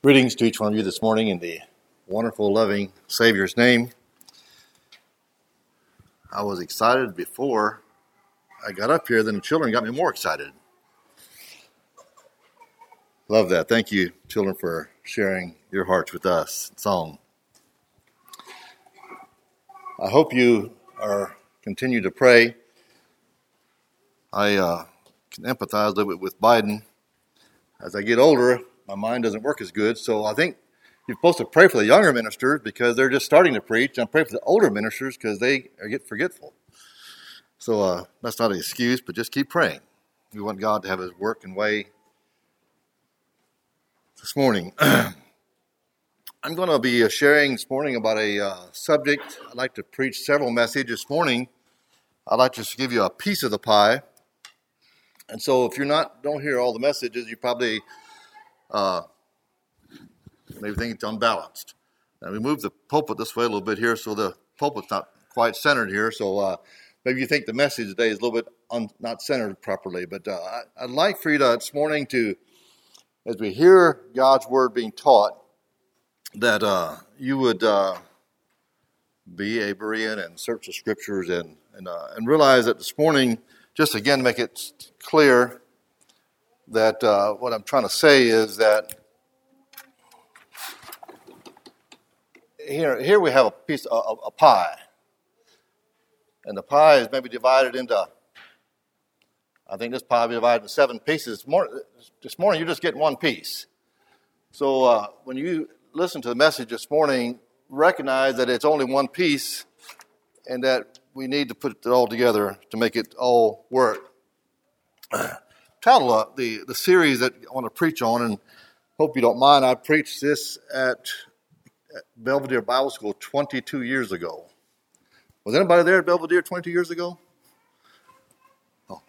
Greetings to each one of you this morning in the wonderful, loving Savior's name. I was excited before I got up here, then the children got me more excited. Love that. Thank you, children, for sharing your hearts with us in song. I hope you are continue to pray. I can empathize a little bit with Biden. As I get older, my mind doesn't work as good, so I think you're supposed to pray for the younger ministers because they're just starting to preach, and pray for the older ministers because they get forgetful. So that's not an excuse, but just keep praying. We want God to have His work and way. This morning, I'm going to be sharing this morning about a subject. I'd like to preach several messages this morning. I'd like to give you a piece of the pie. And so if don't hear all the messages, you probably maybe think it's unbalanced. And we moved the pulpit this way a little bit here, so the pulpit's not quite centered here. So maybe you think the message today is a little bit not centered properly. But I'd like for you to this morning to, as we hear God's word being taught, that you would be a Berean and search the scriptures and realize that this morning, just again to make it clear that what I'm trying to say is that here we have a piece of a pie, and the pie is maybe divided into. I think this pie will be divided into 7 pieces. This morning, you're just getting one piece. So when you listen to the message this morning, recognize that it's only one piece, and that we need to put it all together to make it all work. Title the series that I want to preach on, and hope you don't mind. I preached this at Belvedere Bible School 22 years ago. Was anybody there at Belvedere 22 years ago? Oh.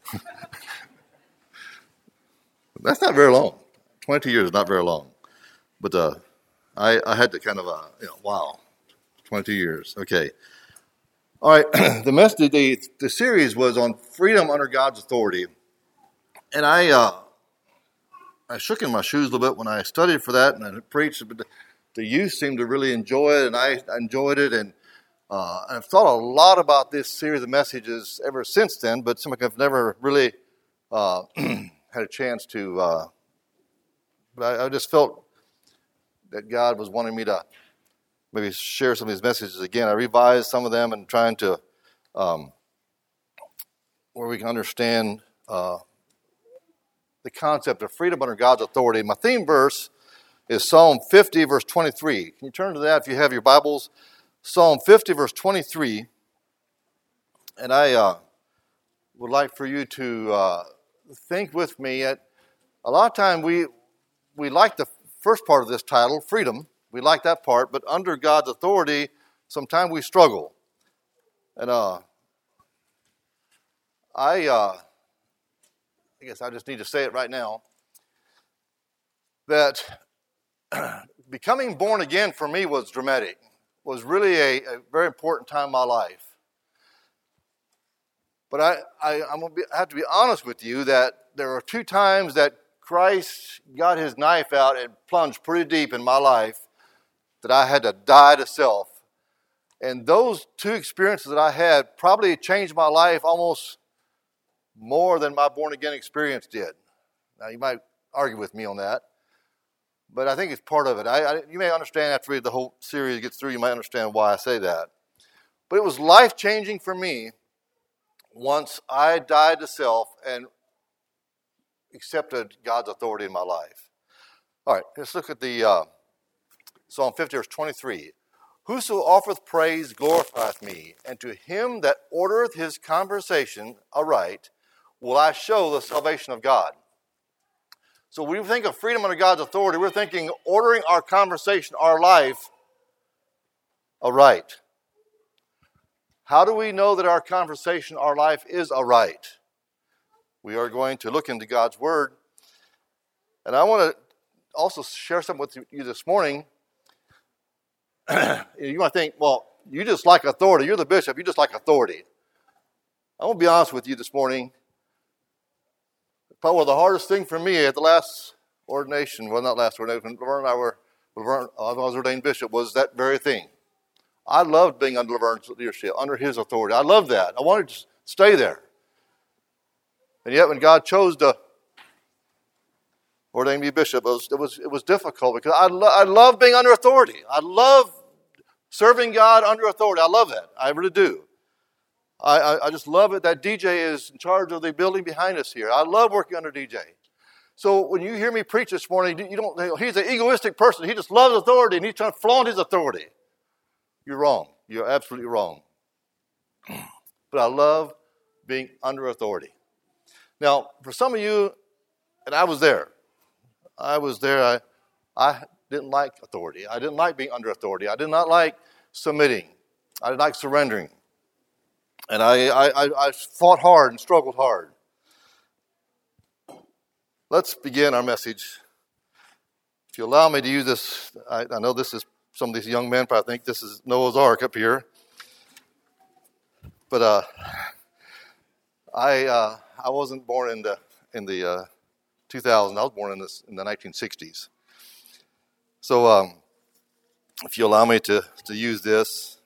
That's not very long. 20 years is not very long. But I had to kind of, wow, 20 years. Okay. All right. The series was on freedom under God's authority. And I shook in my shoes a little bit when I studied for that and I preached. But the youth seemed to really enjoy it, and I enjoyed it. And I've thought a lot about this series of messages ever since then, but I've never really had a chance to. But I just felt that God was wanting me to maybe share some of these messages again. I revised some of them and trying to where we can understand the concept of freedom under God's authority. My theme verse is Psalm 50, verse 23. Can you turn to that if you have your Bibles? Psalm 50, verse 23. And I would like for you to think with me. A lot of time we like the first part of this title, freedom. We like that part, but under God's authority, sometimes we struggle. And I guess I just need to say it right now, that becoming born again for me was dramatic, was really a very important time in my life. But I have to be honest with you that there are 2 times that Christ got his knife out and plunged pretty deep in my life that I had to die to self. And those 2 experiences that I had probably changed my life almost more than my born-again experience did. Now, you might argue with me on that, but I think it's part of it. You may understand after the whole series gets through, you might understand why I say that. But it was life-changing for me once I died to self and accepted God's authority in my life. All right, let's look at the Psalm 50, verse 23. Whoso offereth praise glorifieth me, and to him that ordereth his conversation aright will I show the salvation of God. So when we think of freedom under God's authority, we're thinking ordering our conversation, our life, aright. How do we know that our conversation, our life is aright? We are going to look into God's Word. And I want to also share something with you this morning. You might think, well, you just like authority. You're the bishop. You just like authority. I want to be honest with you this morning. Probably the hardest thing for me at the last ordination, well, not last ordination, when I was ordained bishop, was that very thing. I loved being under Laverne's leadership, under his authority. I loved that. I wanted to stay there. And yet when God chose to ordain me bishop, it was difficult because I love being under authority. I love serving God under authority. I love that. I really do. I just love it that DJ is in charge of the building behind us here. I love working under DJ. So when you hear me preach this morning, he's an egoistic person. He just loves authority and he's trying to flaunt his authority. You're wrong. You're absolutely wrong. But I love being under authority. Now, for some of you, and I was there. I didn't like authority. I didn't like being under authority. I did not like submitting. I didn't like surrendering. And I fought hard and struggled hard. Let's begin our message. If you allow me to use this, I know this is some of these young men probably think this is Noah's Ark up here. But I wasn't born in the 2000s. I was born in the 1960s. So if you allow me to use this.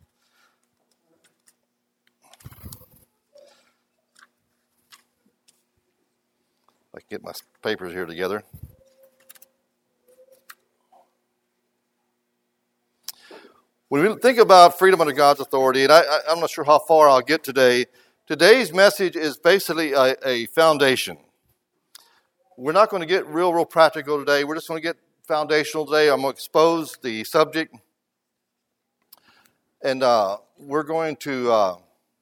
I can get my papers here together. When we think about freedom under God's authority, and I'm not sure how far I'll get today, today's message is basically a foundation. We're not going to get real practical today. We're just going to get foundational today. I'm going to expose the subject. And we're going to...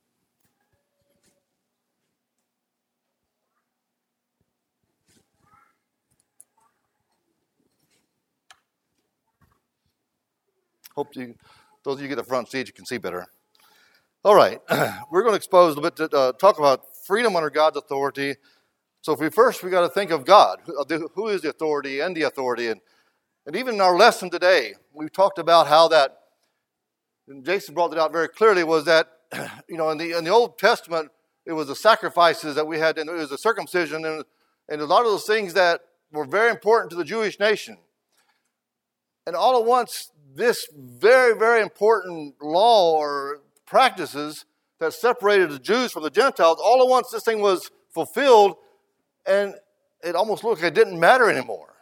hope those of you get the front seat, you can see better. All right. We're going to expose a little bit to talk about freedom under God's authority. So we got to think of God. Who is the authority and the authority? And even in our lesson today, we talked about how that, and Jason brought it out very clearly, was that, in the Old Testament, it was the sacrifices that we had, and it was the circumcision, and a lot of those things that were very important to the Jewish nation. And all at once, this very, very important law or practices that separated the Jews from the Gentiles, all at once this thing was fulfilled, and it almost looked like it didn't matter anymore.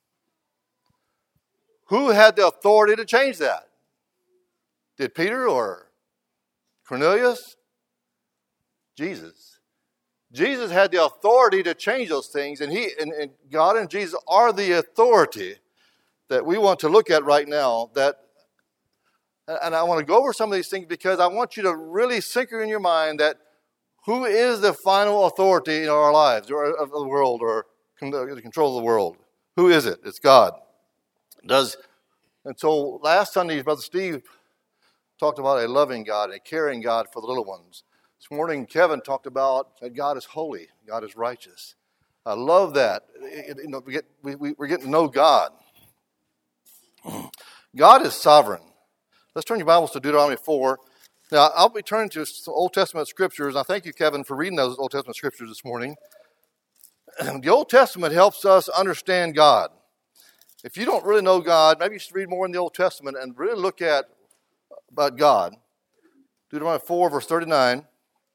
Who had the authority to change that? Did Peter or Cornelius? Jesus. Jesus had the authority to change those things, and God and Jesus are the authority that we want to look at right now. And I want to go over some of these things because I want you to really sink it in your mind that who is the final authority in our lives, or of the world, or the control of the world? Who is it? It's God. And so last Sunday, Brother Steve talked about a loving God and a caring God for the little ones. This morning, Kevin talked about that God is holy, God is righteous. I love that. We're getting to know God. God is sovereign. Let's turn your Bibles to Deuteronomy 4. Now, I'll be turning to some Old Testament scriptures. I thank you, Kevin, for reading those Old Testament scriptures this morning. The Old Testament helps us understand God. If you don't really know God, maybe you should read more in the Old Testament and really look about God. Deuteronomy 4, verse 39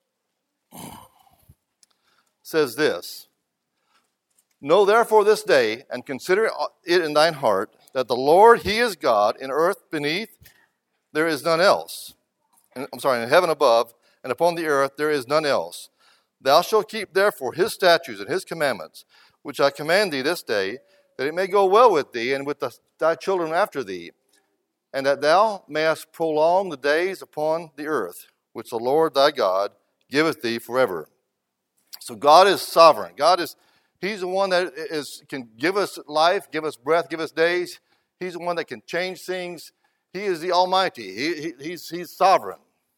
says this: Know therefore this day, and consider it in thine heart, that the Lord, He is God, in earth beneath there is none else. In heaven above, and upon the earth there is none else. Thou shalt keep therefore His statutes and His commandments, which I command thee this day, that it may go well with thee and with thy children after thee, and that thou mayest prolong the days upon the earth, which the Lord thy God giveth thee forever. So God is sovereign. He's the one that can give us life, give us breath, give us days. He's the one that can change things. He is the Almighty. He's sovereign.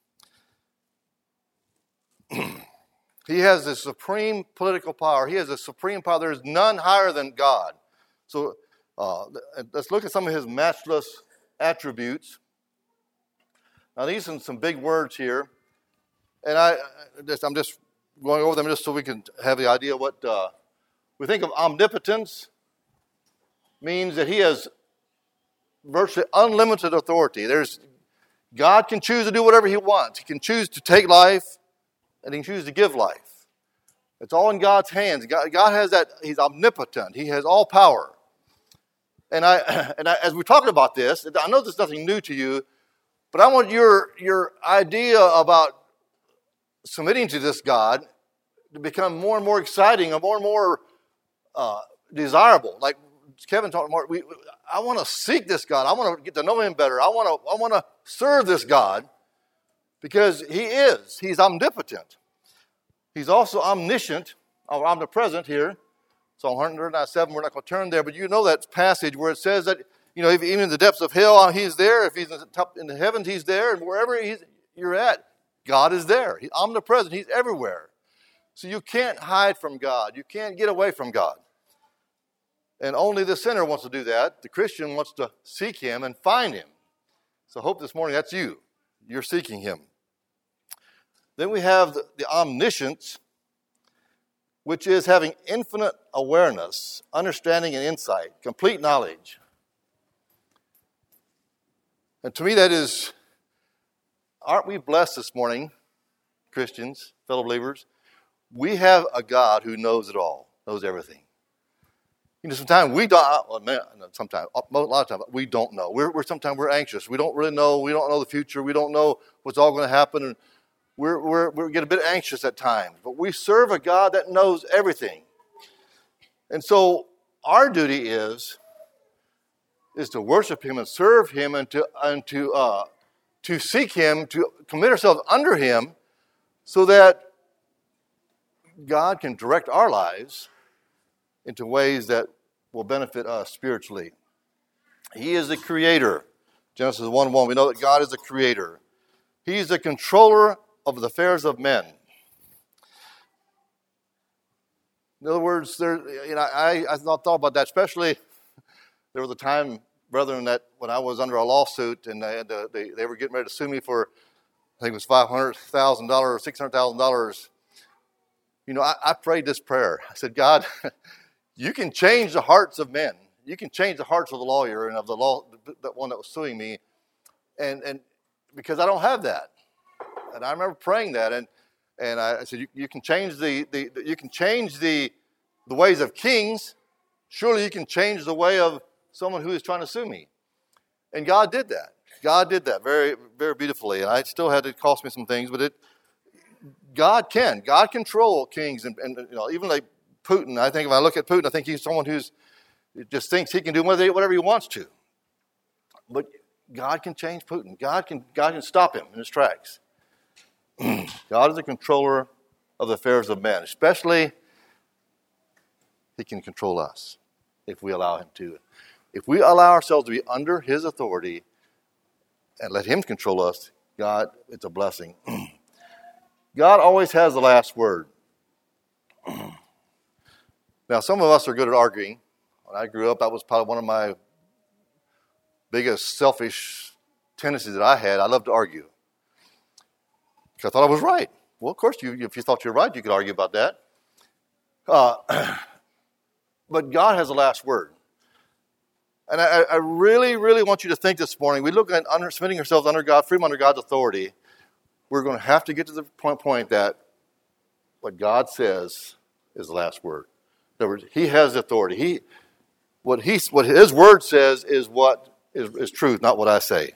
He has the supreme political power. He has the supreme power. There is none higher than God. So let's look at some of His matchless attributes. Now these are some big words here, and I'm just going over them just so we can have the idea what we think of omnipotence. means that he has virtually unlimited authority. God can choose to do whatever he wants. He can choose to take life, and he can choose to give life. It's all in God's hands. God has that. He's omnipotent. He has all power. And as we're talking about this, I know there's nothing new to you, but I want your idea about submitting to this God to become more and more exciting and more desirable. Like Kevin talked about, I want to seek this God. I want to get to know him better. I want to serve this God because he's omnipotent. He's also omniscient, or omnipresent here. Psalm 197, we're not going to turn there, but you know that passage where it says that, if even in the depths of hell, he's there. If he's in the heavens, he's there. And wherever you're at, God is there. He's omnipresent. He's everywhere. So you can't hide from God. You can't get away from God. And only the sinner wants to do that. The Christian wants to seek him and find him. So I hope this morning that's you. You're seeking him. Then we have the omniscience, which is having infinite awareness, understanding, and insight, complete knowledge. And to me that is, aren't we blessed this morning, Christians, fellow believers? We have a God who knows it all, knows everything. Sometimes we don't, a lot of times we don't know. Sometimes we're anxious. We don't really know. We don't know the future. We don't know what's all going to happen. And we get a bit anxious at times. But we serve a God that knows everything. And so our duty is to worship him and serve him and to seek him, to commit ourselves under him so that God can direct our lives into ways that will benefit us spiritually. He is the creator. Genesis 1:1, we know that God is the creator. He's the controller of the affairs of men. In other words, I thought about that, especially there was a time, brethren, that when I was under a lawsuit and they were getting ready to sue me for, I think it was $500,000 or $600,000. I prayed this prayer. I said, God, you can change the hearts of men. You can change the hearts of the lawyer and of the one that was suing me, and because I don't have that. And I remember praying that, and I said, you can change the ways of kings. Surely you can change the way of someone who is trying to sue me. And God did that. God did that very, very beautifully. And it still had to cost me some things, but God can. God control kings, and even like Putin. I think if I look at Putin, I think he's someone who's just thinks he can do whatever he wants to. But God can change Putin. God can stop him in his tracks. God is the controller of the affairs of men. Especially, he can control us if we allow him to. If we allow ourselves to be under his authority and let him control us, God, it's a blessing. God always has the last word. Now, some of us are good at arguing. When I grew up, that was probably one of my biggest selfish tendencies that I had. I loved to argue because I thought I was right. Well, of course, if you thought you were right, you could argue about that. But God has the last word. And I really, really want you to think this morning, we look at submitting ourselves under God, freedom under God's authority. We're going to have to get to the point that what God says is the last word. In other words, he has authority. What his word says is what is truth, not what I say.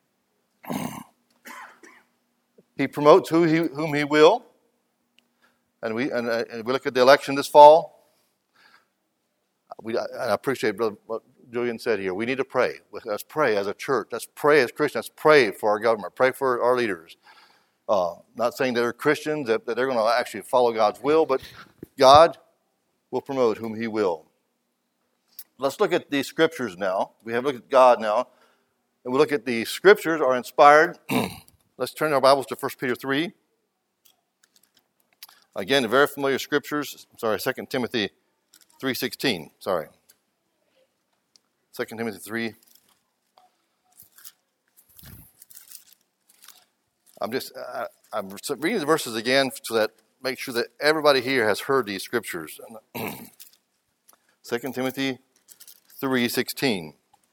He promotes whom he will. And we look at the election this fall. I appreciate what Julian said here. We need to pray. Let's pray as a church. Let's pray as Christians. Let's pray for our government. Pray for our leaders. Not saying they're Christians, that they're going to actually follow God's will, but God will promote whom he will. Let's look at these scriptures now. We have looked at God now, and we look at the scriptures are inspired. Let's turn our Bibles to 1 Peter 3. Again, the very familiar scriptures. 2 Timothy 3:16. 2 Timothy 3. I'm reading the verses again so that make sure that everybody here has heard these scriptures. 2 Timothy 3:16.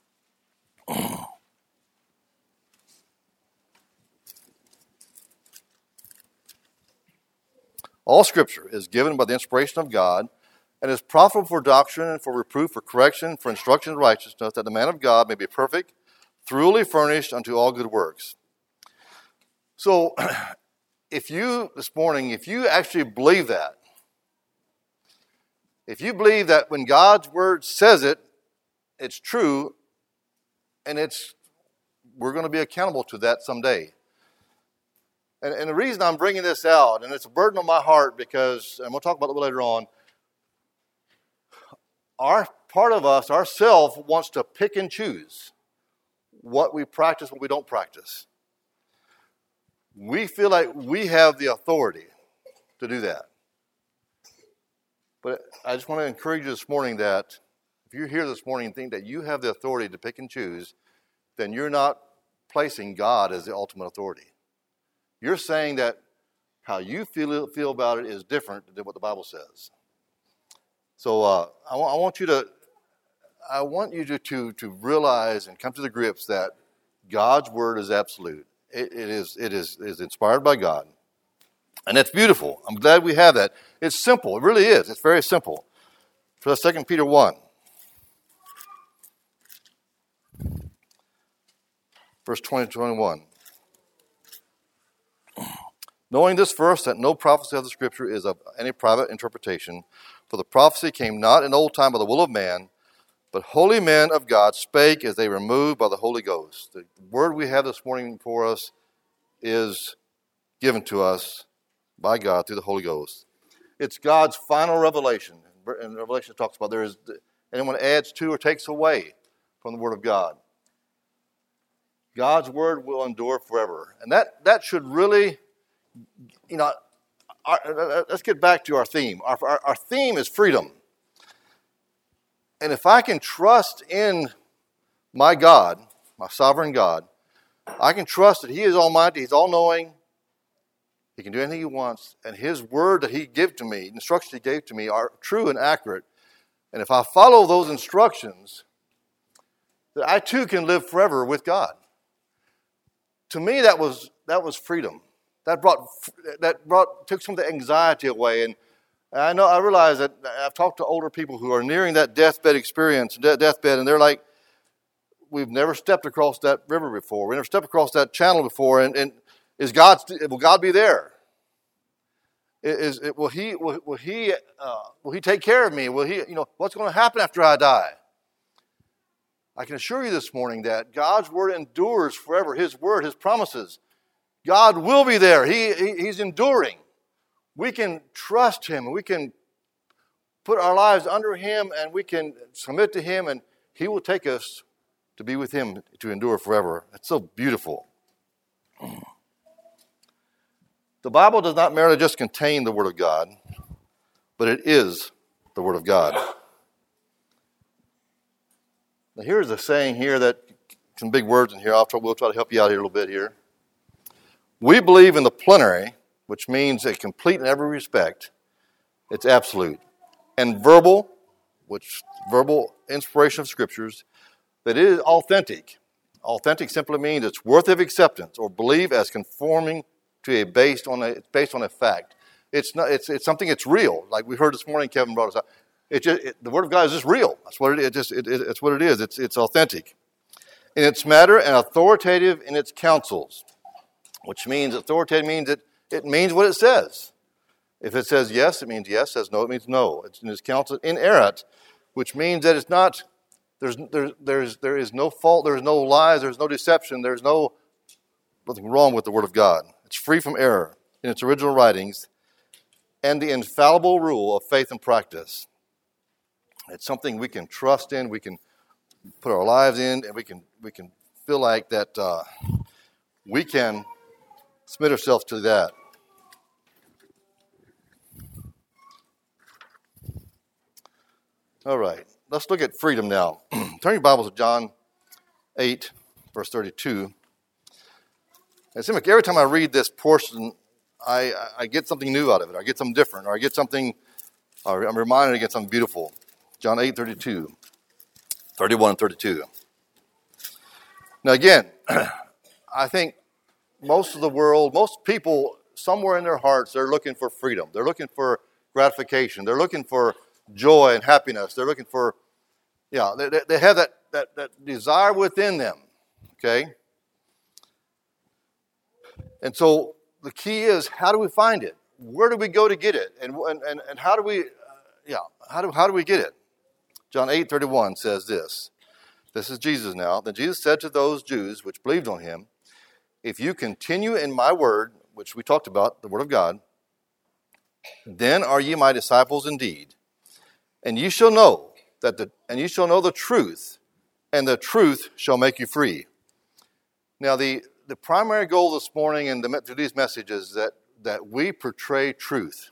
All Scripture is given by the inspiration of God and is profitable for doctrine and for reproof, for correction, for instruction in righteousness, that the man of God may be perfect, thoroughly furnished unto all good works. So, if you actually believe that, if you believe that when God's Word says it, it's true, and we're going to be accountable to that someday. And the reason I'm bringing this out, and it's a burden on my heart because, and we'll talk about it later on, our part of us, our self, wants to pick and choose what we practice, what we don't practice. We feel like we have the authority to do that. But I just want to encourage you this morning that if you're here this morning and think that you have the authority to pick and choose, then you're not placing God as the ultimate authority. You're saying that how you feel about it is different than what the Bible says. So I want you to realize and come to the grips that God's Word is absolute. It is inspired by God. And it's beautiful. I'm glad we have that. It's simple. It really is. It's very simple. So 2 Peter 1. Verse 20-21. Knowing this first, that no prophecy of the Scripture is of any private interpretation, for the prophecy came not in old time by the will of man, but holy men of God spake as they were moved by the Holy Ghost. The word we have this morning for us is given to us by God through the Holy Ghost. It's God's final revelation. And Revelation talks about anyone adds to or takes away from the Word of God. God's Word will endure forever. And that should really, let's get back to our theme. Our theme is freedom. And if I can trust in my God, my sovereign God, I can trust that He is almighty, He's all-knowing, He can do anything He wants, and His word that He gave to me, the instructions He gave to me are true and accurate. And if I follow those instructions, that I too can live forever with God. To me, that was freedom. That took some of the anxiety away. And I realize that I've talked to older people who are nearing that deathbed experience, and they're like, we've never stepped across that river before. We never stepped across that channel before. And will God be there? Will He take care of me? Will He? What's going to happen after I die? I can assure you this morning that God's Word endures forever. His Word, His promises. God will be there. He's enduring. We can trust Him, and we can put our lives under Him, and we can submit to Him, and He will take us to be with Him to endure forever. It's so beautiful. The Bible does not merely just contain the Word of God, but it is the Word of God. Now here's a saying here that, some big words in here. We'll try to help you out here a little bit here. We believe in the plenary, which means a complete in every respect. It's absolute. And verbal inspiration of Scriptures, that it is authentic. Authentic simply means it's worthy of acceptance or believe as conforming to based on a fact. It's something that's real. Like we heard this morning, Kevin brought us up. The Word of God is just real. That's what it is. It's what it is. It's authentic in its matter and authoritative in its counsels, which means authoritative means it means what it says. If it says yes, it means yes. Says no, it means no. It's in its counsel. Inerrant, which means that it's not. There is no fault. There is no lies. There is no deception. There's nothing wrong with the Word of God. It's free from error in its original writings, and the infallible rule of faith and practice. It's something we can trust in, we can put our lives in, and we can feel like that we can submit ourselves to that. All right, let's look at freedom now. Turn your Bibles to John 8, verse 32. It seems like every time I read this portion, I get something new out of it. I get something different, or I'm reminded to get something beautiful. John 8:32. 31 and 32. Now again, I think most of the world, most people, somewhere in their hearts, they're looking for freedom. They're looking for gratification. They're looking for joy and happiness. They're looking for, they have that desire within them, okay? And so the key is, how do we find it? Where do we go to get it? And how do we, how do we get it? John 8:31 says this. This is Jesus now. Then Jesus said to those Jews which believed on him, if you continue in my word, which we talked about, the word of God, then are ye my disciples indeed. And ye shall know the truth, and the truth shall make you free. Now the primary goal this morning and through these messages is that we portray truth.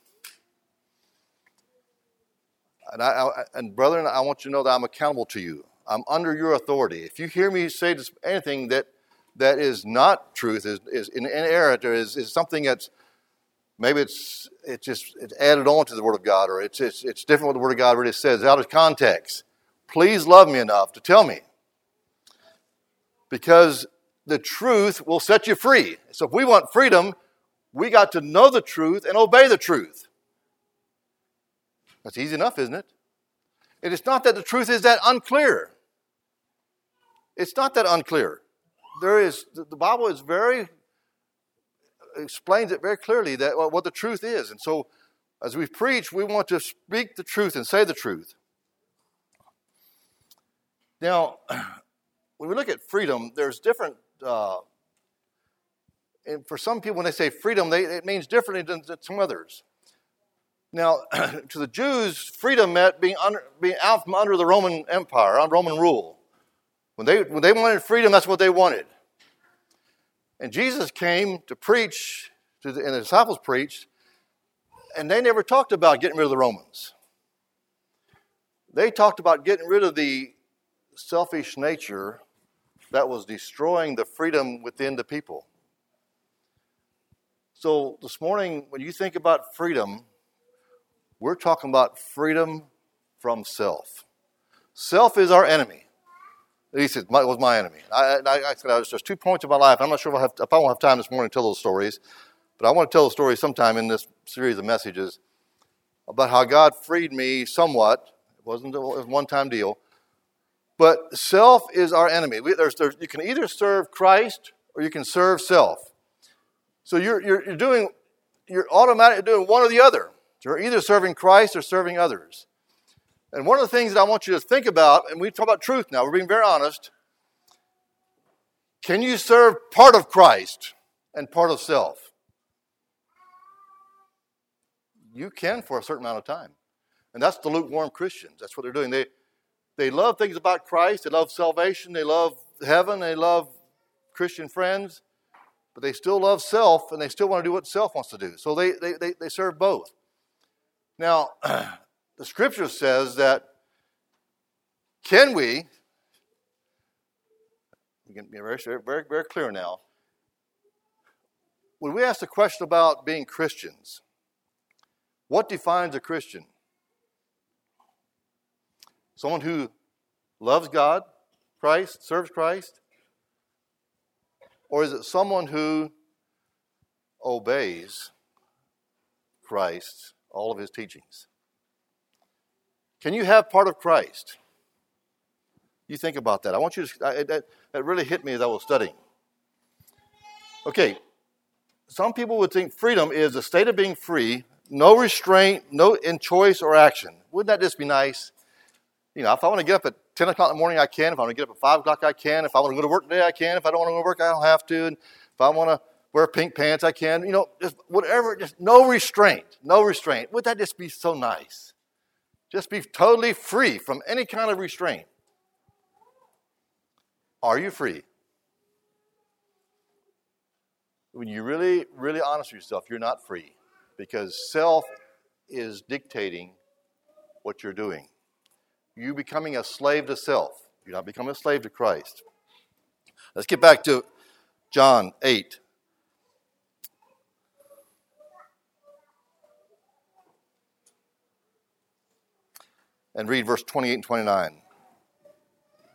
And brethren, I want you to know that I'm accountable to you. I'm under your authority. If you hear me say anything that is not truth, is in error, is something that's maybe it's added on to the Word of God, or it's different what the Word of God really says, out of context, please love me enough to tell me. Because the truth will set you free. So if we want freedom, we got to know the truth and obey the truth. That's easy enough, isn't it? And it's not that the truth is that unclear. It's not that unclear. The Bible is explains it very clearly that what the truth is. And so as we preach, we want to speak the truth and say the truth. Now, when we look at freedom, there's different, and for some people when they say freedom, it means differently than some others. Now, to the Jews, freedom meant being out from under the Roman Empire, under Roman rule. When they wanted freedom, that's what they wanted. And Jesus came to preach, and the disciples preached, and they never talked about getting rid of the Romans. They talked about getting rid of the selfish nature that was destroying the freedom within the people. So this morning, when you think about freedom, we're talking about freedom from self. Self is our enemy. At least it was my enemy. I said there's 2 points of my life. I'm not sure if I won't have time this morning to tell those stories, but I want to tell the story sometime in this series of messages about how God freed me somewhat. It was a one-time deal. But self is our enemy. You can either serve Christ or you can serve self. So you're automatically doing one or the other. You're either serving Christ or serving others. And one of the things that I want you to think about, and we talk about truth now, we're being very honest. Can you serve part of Christ and part of self? You can for a certain amount of time. And that's the lukewarm Christians. That's what they're doing. They love things about Christ. They love salvation. They love heaven. They love Christian friends. But they still love self, and they still want to do what self wants to do. So they serve both. Now, the Scripture says that we can be very, very, very clear now. When we ask the question about being Christians, what defines a Christian? Someone who loves God, Christ, serves Christ? Or is it someone who obeys Christ, all of his teachings? Can you have part of Christ? You think about that. I want you to, that really hit me as I was studying. Okay, some people would think freedom is a state of being free, no restraint, no in choice or action. Wouldn't that just be nice? You know, if I want to get up at 10 o'clock in the morning, I can. If I want to get up at 5 o'clock, I can. If I want to go to work today, I can. If I don't want to go to work, I don't have to. And if I want to wear pink pants, I can. You know, just whatever, just no restraint. No restraint. Would that just be so nice? Just be totally free from any kind of restraint. Are you free? When you really, really honest with yourself, you're not free. Because self is dictating what you're doing. You're becoming a slave to self. You're not becoming a slave to Christ. Let's get back to John 8. And read verse 28 and 29.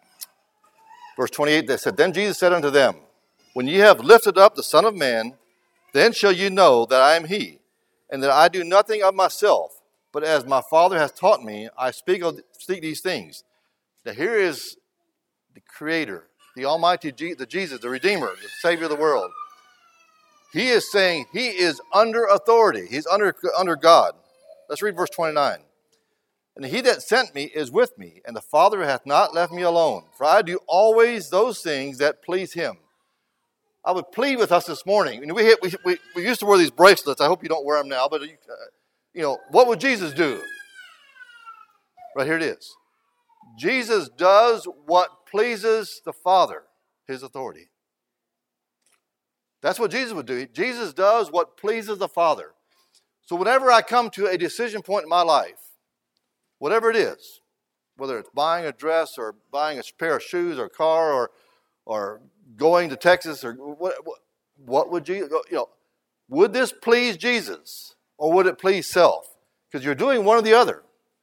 Verse 28, they said, Then Jesus said unto them, When ye have lifted up the Son of Man, then shall you know that I am he, and that I do nothing of myself, but as my Father hath taught me, I speak these things. Now here is the Creator, the Almighty, the Jesus, the Redeemer, the Savior of the world. He is saying he is under authority. He's under God. Let's read verse 29. And he that sent me is with me, and the Father hath not left me alone. For I do always those things that please him. I would plead with us this morning. We used to wear these bracelets. I hope you don't wear them now. But, what would Jesus do? Right here it is. Jesus does what pleases the Father, his authority. That's what Jesus would do. Jesus does what pleases the Father. So whenever I come to a decision point in my life, whatever it is, whether it's buying a dress or buying a pair of shoes or a car or going to Texas or what would Jesus, would this please Jesus or would it please self? Because you're doing one or the other.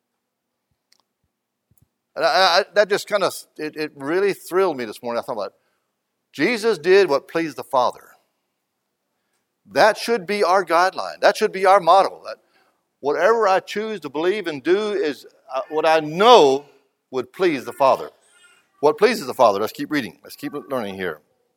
And that just kind of, it really thrilled me this morning. I thought about it. Jesus did what pleased the Father. That should be our guideline. That should be our model. That whatever I choose to believe and do is what I know would please the Father. What pleases the Father? Let's keep reading. Let's keep learning here.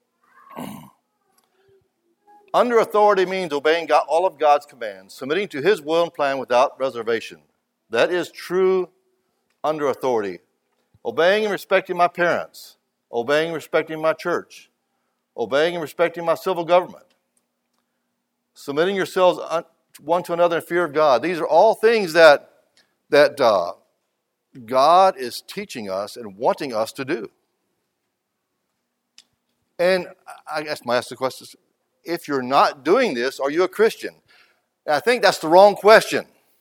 Under authority means obeying all of God's commands, submitting to his will and plan without reservation. That is true under authority. Obeying and respecting my parents. Obeying and respecting my church. Obeying and respecting my civil government. Submitting yourselves one to another in fear of God. These are all things that God is teaching us and wanting us to do. And I ask the question, if you're not doing this, are you a Christian? And I think that's the wrong question.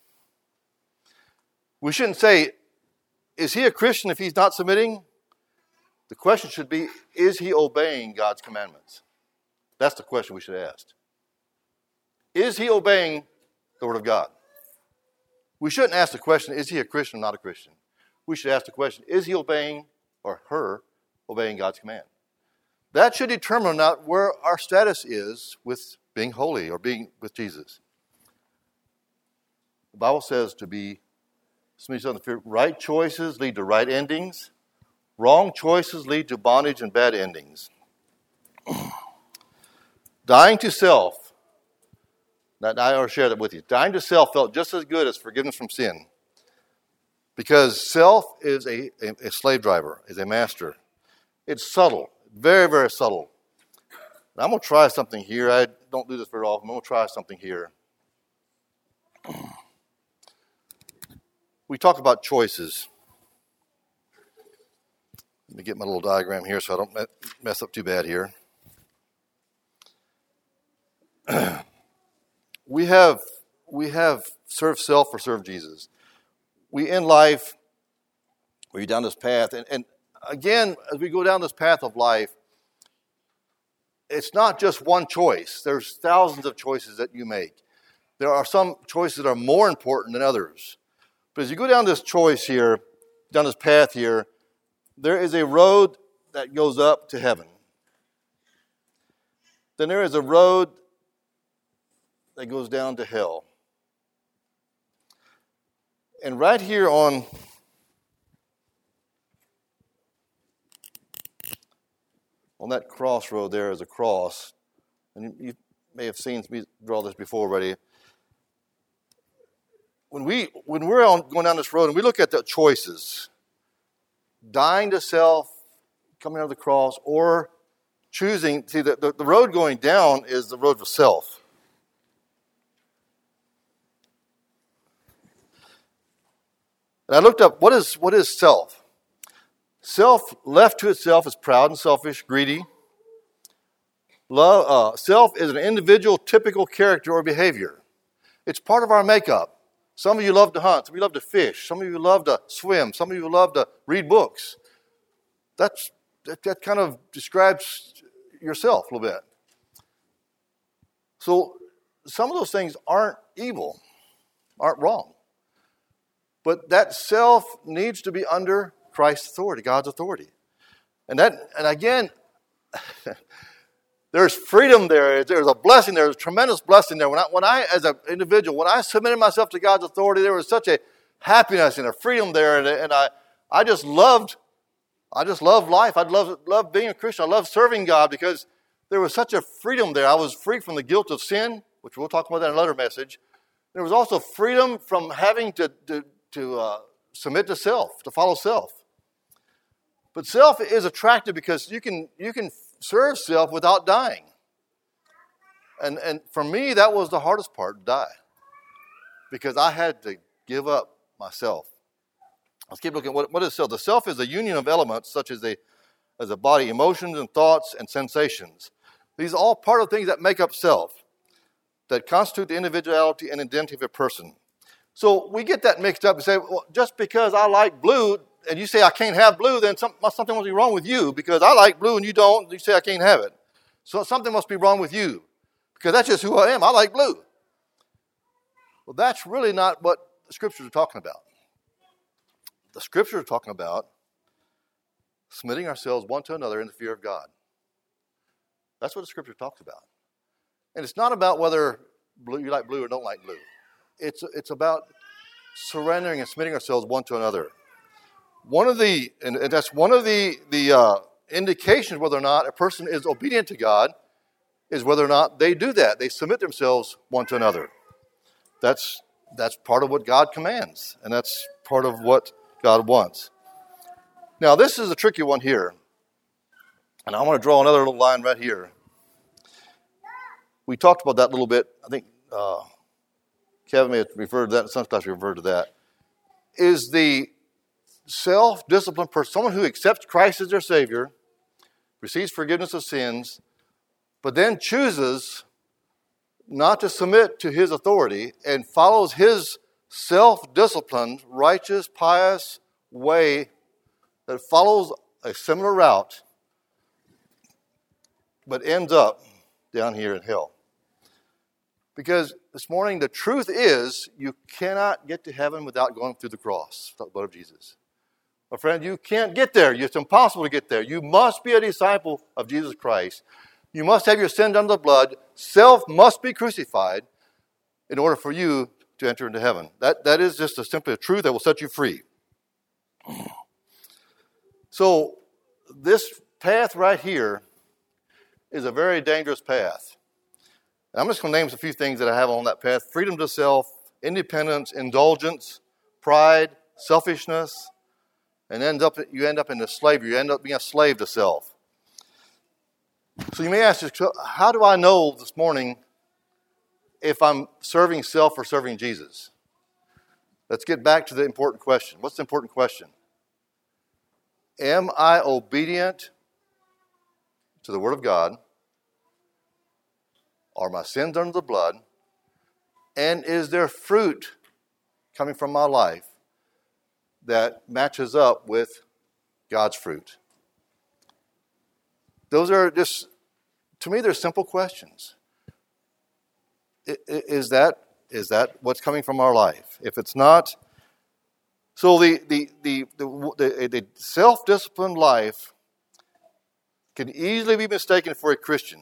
We shouldn't say, is he a Christian if he's not submitting? The question should be, is he obeying God's commandments? That's the question we should ask. Is he obeying the Word of God? We shouldn't ask the question, is he a Christian or not a Christian? We should ask the question, is he obeying or her obeying God's command? That should determine not where our status is with being holy or being with Jesus. The Bible says to be, right choices lead to right endings. Wrong choices lead to bondage and bad endings. Dying to self. I already shared that with you. Dying to self felt just as good as forgiveness from sin. Because self is a slave driver, is a master. It's subtle, very, very subtle. And I'm going to try something here. I don't do this very often. I'm going to try something here. We talk about choices. Let me get my little diagram here so I don't mess up too bad here. We have served self or served Jesus. We in life, we're down this path. And again, as we go down this path of life, it's not just one choice. There's thousands of choices that you make. There are some choices that are more important than others. But as you go down this choice here, down this path here, there is a road that goes up to heaven. Then there is a road that goes down to hell. And right here on that crossroad there is a cross. And you may have seen me draw this before already. When we're going down this road and we look at the choices, dying to self, coming out of the cross, or choosing, see the road going down is the road for self. And I looked up, what is self? Self, left to itself, is proud and selfish, greedy. Self is an individual typical character or behavior. It's part of our makeup. Some of you love to hunt. Some of you love to fish. Some of you love to swim. Some of you love to read books. That kind of describes yourself a little bit. So some of those things aren't evil, aren't wrong. But that self needs to be under Christ's authority, God's authority. And again, there's freedom there. There's a blessing there. There's a tremendous blessing there. When I, as an individual, when I submitted myself to God's authority, there was such a happiness and a freedom there. And I just loved life. I loved being a Christian. I loved serving God because there was such a freedom there. I was free from the guilt of sin, which we'll talk about that in another message. There was also freedom from having to submit to self, to follow self. But self is attractive because you can serve self without dying. And for me, that was the hardest part, die. Because I had to give up myself. Let's keep looking at what is self. The self is a union of elements such as a body, emotions and thoughts and sensations. These are all part of things that make up self, that constitute the individuality and identity of a person. So we get that mixed up and say, well, just because I like blue, and you say I can't have blue, then something must be wrong with you, because I like blue and you don't, you say I can't have it. So something must be wrong with you, because that's just who I am. I like blue. Well, that's really not what the Scriptures are talking about. The Scriptures are talking about submitting ourselves one to another in the fear of God. That's what the Scripture talks about. And it's not about whether you like blue or don't like blue. It's about surrendering and submitting ourselves one to another. And that's one of the indications whether or not a person is obedient to God is whether or not they do that. They submit themselves one to another. That's part of what God commands, and that's part of what God wants. Now, this is a tricky one here, and I want to draw another little line right here. We talked about that a little bit. I think Kevin may have referred to that, in some class we referred to that. Is the self-disciplined person, someone who accepts Christ as their Savior, receives forgiveness of sins, but then chooses not to submit to His authority and follows His self-disciplined, righteous, pious way that follows a similar route, but ends up down here in hell. Because this morning, the truth is, you cannot get to heaven without going through the cross, the blood of Jesus. My friend, you can't get there. It's impossible to get there. You must be a disciple of Jesus Christ. You must have your sins under the blood. Self must be crucified in order for you to enter into heaven. That is just simply a truth that will set you free. So this path right here is a very dangerous path. And I'm just going to name a few things that I have on that path. Freedom to self, independence, indulgence, pride, selfishness, and you end up in the slavery. You end up being a slave to self. So you may ask yourself, how do I know this morning if I'm serving self or serving Jesus? Let's get back to the important question. What's the important question? Am I obedient to the Word of God? Are my sins under the blood? And is there fruit coming from my life that matches up with God's fruit? Those are just, to me, they're simple questions. Is that what's coming from our life? If it's not, so the self-disciplined life can easily be mistaken for a Christian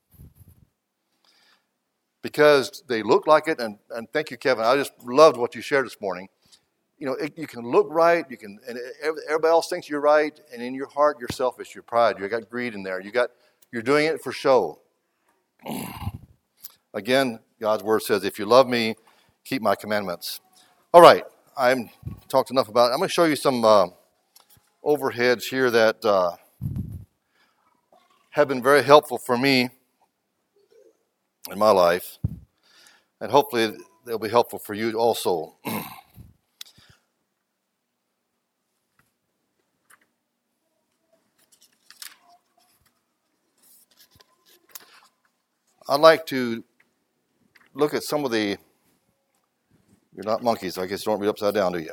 because they look like it. And thank you, Kevin. I just loved what you shared this morning. You know, you can look right, and everybody else thinks you're right, and in your heart you're selfish, you're pride, you got greed in there, you're doing it for show. Again, God's word says, "If you love me, keep my commandments." All right, I've talked enough about it. I'm going to show you some overheads here that have been very helpful for me in my life, and hopefully they'll be helpful for you also. I'd like to look at some of the, you're not monkeys, so I guess you don't read upside down, do you?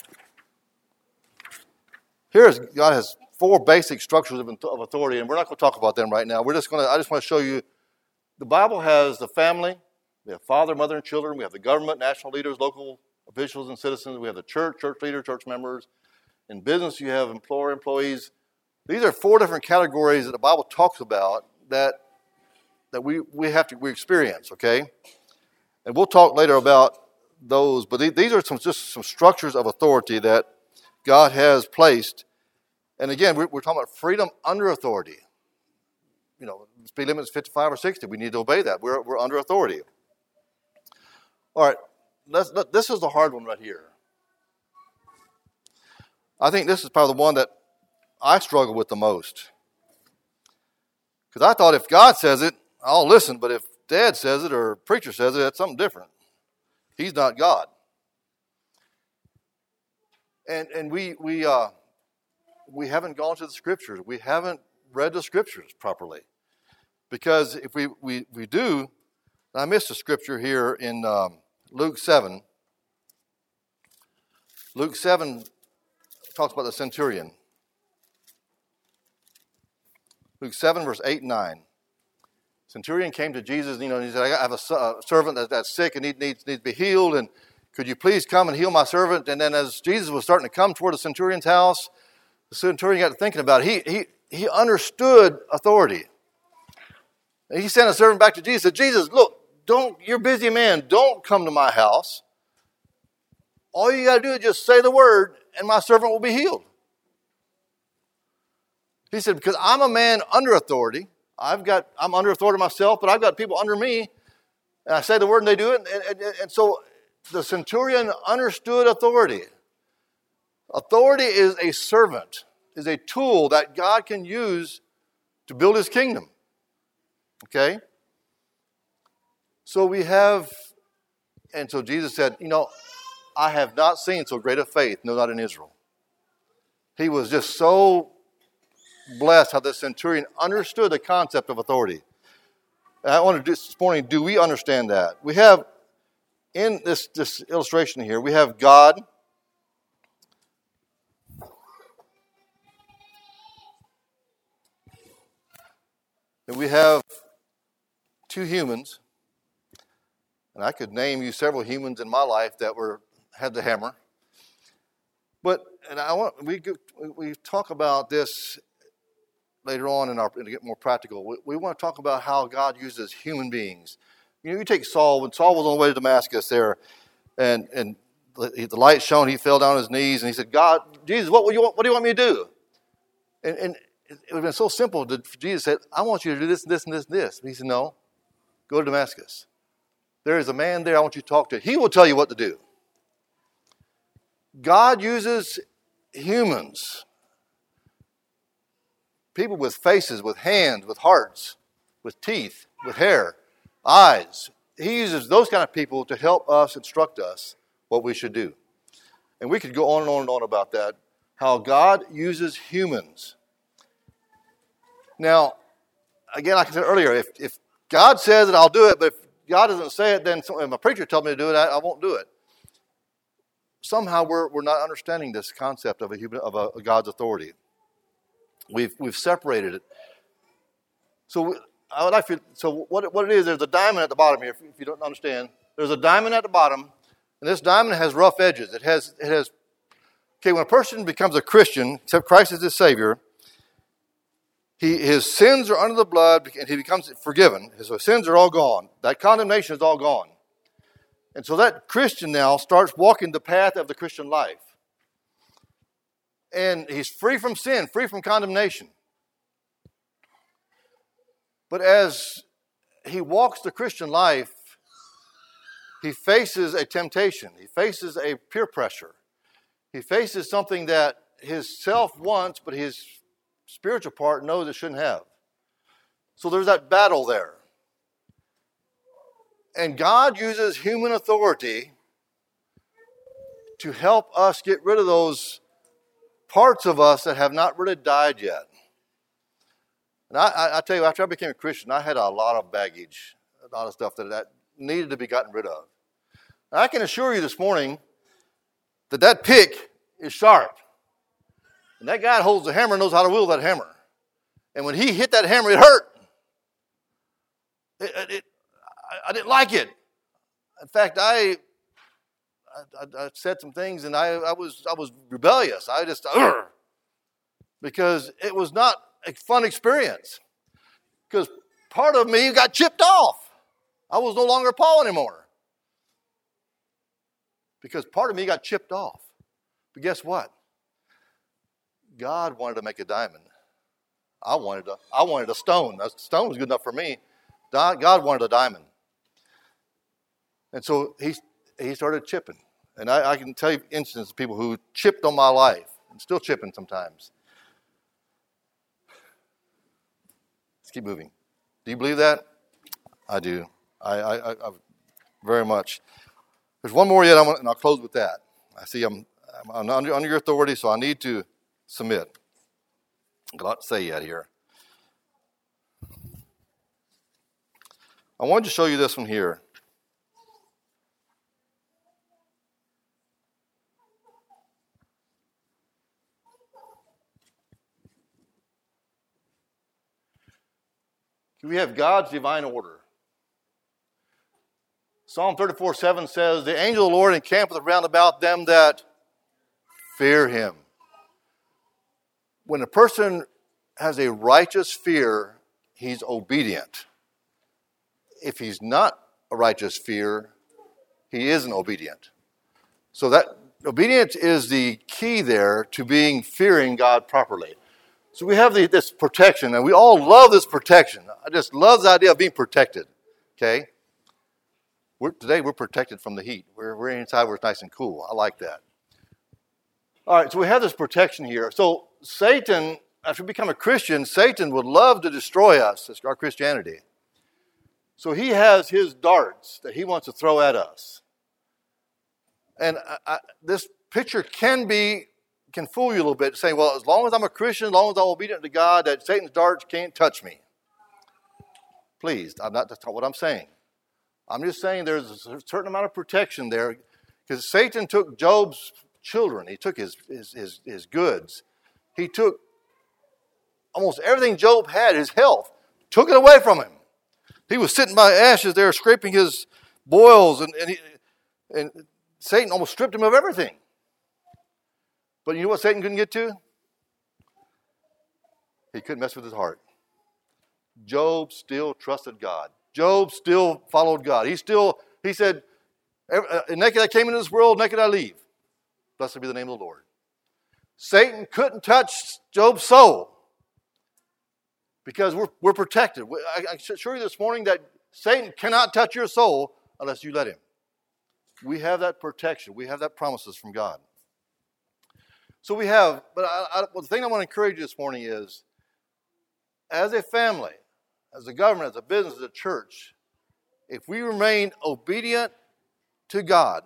God has 4 basic structures of authority, and we're not going to talk about them right now. I just want to show you, the Bible has the family, we have father, mother, and children, we have the government, national leaders, local officials and citizens, we have the church leaders, church members. In business, you have employees. These are 4 different categories that the Bible talks about that we experience, okay? And we'll talk later about those, but these are just some structures of authority that God has placed. And again, we're talking about freedom under authority. You know, speed limit is 55 or 60. We need to obey that. We're under authority. All right, this is the hard one right here. I think this is probably the one that I struggle with the most. Because I thought if God says it, I'll listen, but if Dad says it or preacher says it, that's something different. He's not God. And we haven't gone to the Scriptures. We haven't read the Scriptures properly. Because if we do, I missed a scripture here in Luke 7. Luke 7 talks about the centurion. Luke 7, verse 8 and 9. Centurion came to Jesus, and he said, I have a servant that's sick and needs to be healed, and could you please come and heal my servant? And then as Jesus was starting to come toward the centurion's house, the centurion got to thinking about it. He understood authority. And he sent a servant back to Jesus and said, Jesus, look, you're a busy man. Don't come to my house. All you got to do is just say the word, and my servant will be healed. He said, because I'm a man under authority. I'm under authority myself, but I've got people under me. And I say the word and they do it. And so the centurion understood authority. Authority is a servant, is a tool that God can use to build his kingdom. Okay? So so Jesus said, I have not seen so great a faith, no, not in Israel. He was just so blessed how the centurion understood the concept of authority. And I want to do this morning, do we understand that? We have, in this illustration here, we have God. And we have 2 humans. And I could name you several humans in my life that had the hammer. We talk about this later on to get more practical. We want to talk about how God uses human beings. You take Saul. When Saul was on the way to Damascus there, and the light shone, he fell down on his knees and he said, God, Jesus, what do you want me to do? And it would have been so simple. Jesus said, I want you to do this, this, and this, and this. But he said, no, go to Damascus. There is a man there I want you to talk to. He will tell you what to do. God uses humans. People with faces, with hands, with hearts, with teeth, with hair, eyes. He uses those kind of people to help us, instruct us what we should do. And we could go on and on and on about that, how God uses humans. Now, again, like I said earlier, if God says it, I'll do it, but if God doesn't say it, then if my preacher told me to do it, I won't do it. Somehow we're not understanding this concept of a God's authority. We've separated it. So what it is, there's a diamond at the bottom here, if you don't understand. There's a diamond at the bottom, and this diamond has rough edges. It has when a person becomes a Christian, except Christ is his Savior, his sins are under the blood, and he becomes forgiven. His sins are all gone. That condemnation is all gone. And so that Christian now starts walking the path of the Christian life. And he's free from sin, free from condemnation. But as he walks the Christian life, he faces a temptation. He faces a peer pressure. He faces something that his self wants, but his spiritual part knows it shouldn't have. So there's that battle there. And God uses human authority to help us get rid of those parts of us that have not really died yet. And I tell you, after I became a Christian, I had a lot of baggage, a lot of stuff that needed to be gotten rid of. And I can assure you this morning that pick is sharp. And that guy that holds the hammer knows how to wield that hammer. And when he hit that hammer, it hurt. I didn't like it. In fact, I said some things, and I was rebellious. But because it was not a fun experience. Because part of me got chipped off. I was no longer Paul anymore. Because part of me got chipped off. But guess what? God wanted to make a diamond. I wanted a stone. A stone was good enough for me. God wanted a diamond. And so he started chipping. And I can tell you instances of people who chipped on my life and still chipping sometimes. Let's keep moving. Do you believe that? I do. I very much. There's one more yet, and I'll close with that. I see I'm under your authority, so I need to submit. I've got a lot to say yet here. I wanted to show you this one here. We have God's divine order. Psalm 34:7 says, "The angel of the Lord encampeth round about them that fear him." When a person has a righteous fear, he's obedient. If he's not a righteous fear, he isn't obedient. So that obedience is the key there to fearing God properly. So we have this protection, and we all love this protection. I just love the idea of being protected. Okay? Today we're protected from the heat. We're inside where it's nice and cool. I like that. All right, so we have this protection here. So Satan, after we become a Christian, Satan would love to destroy us, our Christianity. So he has his darts that he wants to throw at us. And this picture can fool you a little bit, saying, well, as long as I'm a Christian, as long as I'm obedient to God, that Satan's darts can't touch me. Please, that's not what I'm saying. I'm just saying there's a certain amount of protection there, because Satan took Job's children. He took his goods. He took almost everything Job had, his health, took it away from him. He was sitting by ashes there, scraping his boils, and Satan almost stripped him of everything. But you know what Satan couldn't get to? He couldn't mess with his heart. Job still trusted God. Job still followed God. He said, naked I came into this world, naked I leave. Blessed be the name of the Lord. Satan couldn't touch Job's soul because we're protected. I assure you this morning that Satan cannot touch your soul unless you let him. We have that protection. We have that promises from God. So we have, but the thing I want to encourage you this morning is, as a family, as a government, as a business, as a church, if we remain obedient to God,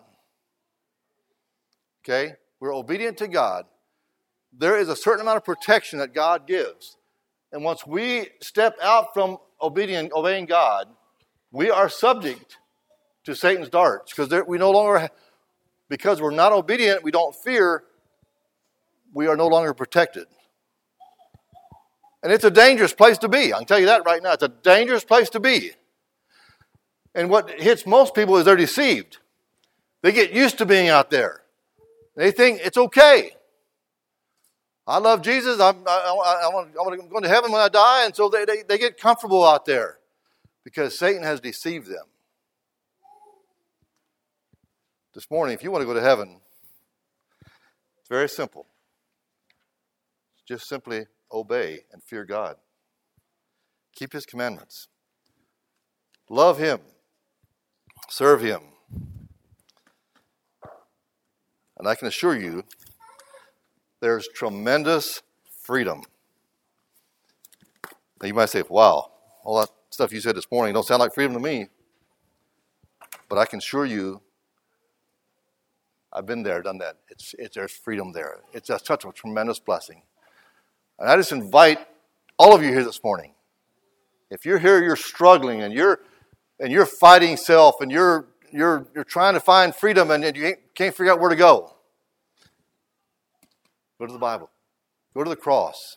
okay, we're obedient to God, there is a certain amount of protection that God gives. And once we step out from obeying God, we are subject to Satan's darts, because we no longer, because we're not obedient, we don't fear, we are no longer protected. And it's a dangerous place to be. I can tell you that right now. It's a dangerous place to be. And what hits most people is they're deceived. They get used to being out there. They think it's okay. I love Jesus. I want to go to heaven when I die. And so they get comfortable out there because Satan has deceived them. This morning, if you want to go to heaven, it's very simple. Just simply obey and fear God. Keep his commandments. Love him. Serve him. And I can assure you, there's tremendous freedom. Now you might say, wow, all that stuff you said this morning don't sound like freedom to me. But I can assure you, I've been there, done that. There's freedom there. It's such a tremendous blessing. And I just invite all of you here this morning. If you're here, you're struggling, and you're fighting self, and you're trying to find freedom, and you can't figure out where to go. Go to the Bible. Go to the cross.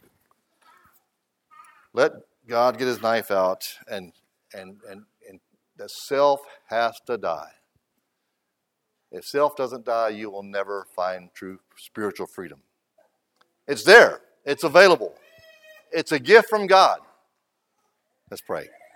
Let God get his knife out, and the self has to die. If self doesn't die, you will never find true spiritual freedom. It's there. It's available. It's a gift from God. Let's pray.